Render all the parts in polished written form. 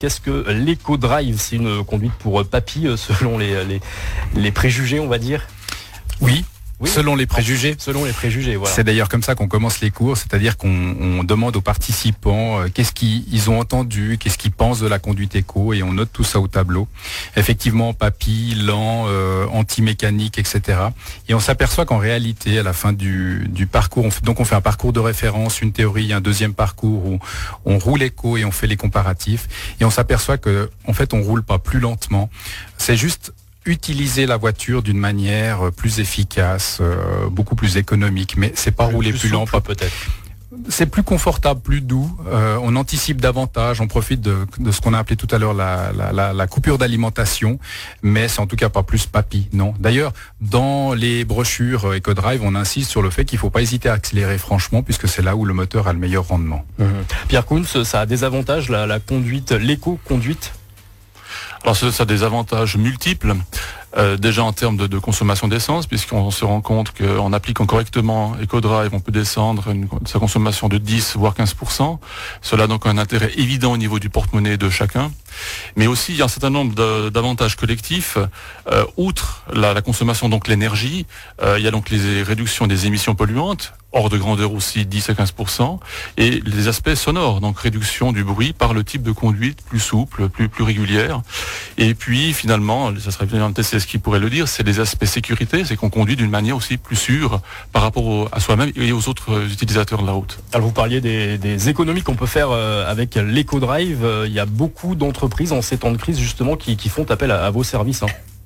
Qu'est-ce que l'éco-drive? C'est une conduite pour papy, selon les préjugés, on va dire. Oui. Selon les préjugés. Selon les préjugés, voilà. C'est d'ailleurs comme ça qu'on commence les cours, c'est-à-dire qu'on demande aux participants qu'est-ce qu'ils ont entendu, qu'est-ce qu'ils pensent de la conduite éco, et on note tout ça au tableau. Effectivement, papy, lent, anti-mécanique, etc. Et on s'aperçoit qu'en réalité, à la fin du parcours, on fait un parcours de référence, une théorie, un deuxième parcours où on roule éco et on fait les comparatifs. Et on s'aperçoit que, en fait, on roule pas plus lentement. C'est juste utiliser la voiture d'une manière plus efficace, beaucoup plus économique, mais c'est pas rouler plus lent, pas peut-être. C'est plus confortable, plus doux, on anticipe davantage, on profite de ce qu'on a appelé tout à l'heure la coupure d'alimentation, mais c'est en tout cas pas plus papy, non. D'ailleurs, dans les brochures EcoDrive, on insiste sur le fait qu'il faut pas hésiter à accélérer franchement, puisque c'est là où le moteur a le meilleur rendement. Pierre Kunz, ça a des avantages, la conduite, l'éco-conduite? Alors ça a des avantages multiples. Déjà en termes de consommation d'essence, puisqu'on se rend compte qu'en appliquant correctement EcoDrive, on peut descendre sa consommation de 10 voire 15%. Cela a donc un intérêt évident au niveau du porte-monnaie de chacun. Mais aussi, il y a un certain nombre d'avantages collectifs. Outre la consommation, donc l'énergie, il y a donc les réductions des émissions polluantes, hors de grandeur aussi 10 à 15%, et les aspects sonores, donc réduction du bruit par le type de conduite plus souple, plus régulière. Et puis finalement, ça serait bien de tester ce qui pourrait le dire, c'est les aspects sécurité, c'est qu'on conduit d'une manière aussi plus sûre par rapport à soi-même et aux autres utilisateurs de la route. Alors vous parliez des économies qu'on peut faire avec l'éco-drive. Il y a beaucoup d'entreprises en ces temps de crise justement qui font appel à vos services.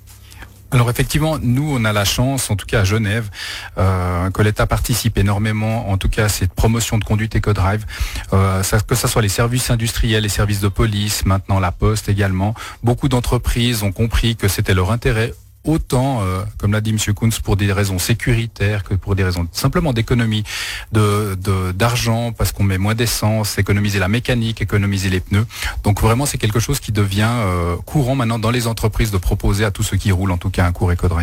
Alors effectivement, nous on a la chance, en tout cas à Genève, que l'État participe énormément, en tout cas à cette promotion de conduite EcoDrive, que ce soit les services industriels, les services de police, maintenant la Poste également. Beaucoup d'entreprises ont compris que c'était leur intérêt, autant, comme l'a dit M. Kunz, pour des raisons sécuritaires que pour des raisons simplement d'économie d'argent, parce qu'on met moins d'essence, économiser la mécanique, économiser les pneus. Donc vraiment, c'est quelque chose qui devient courant maintenant dans les entreprises de proposer à tous ceux qui roulent, en tout cas, un cours EcoDrive.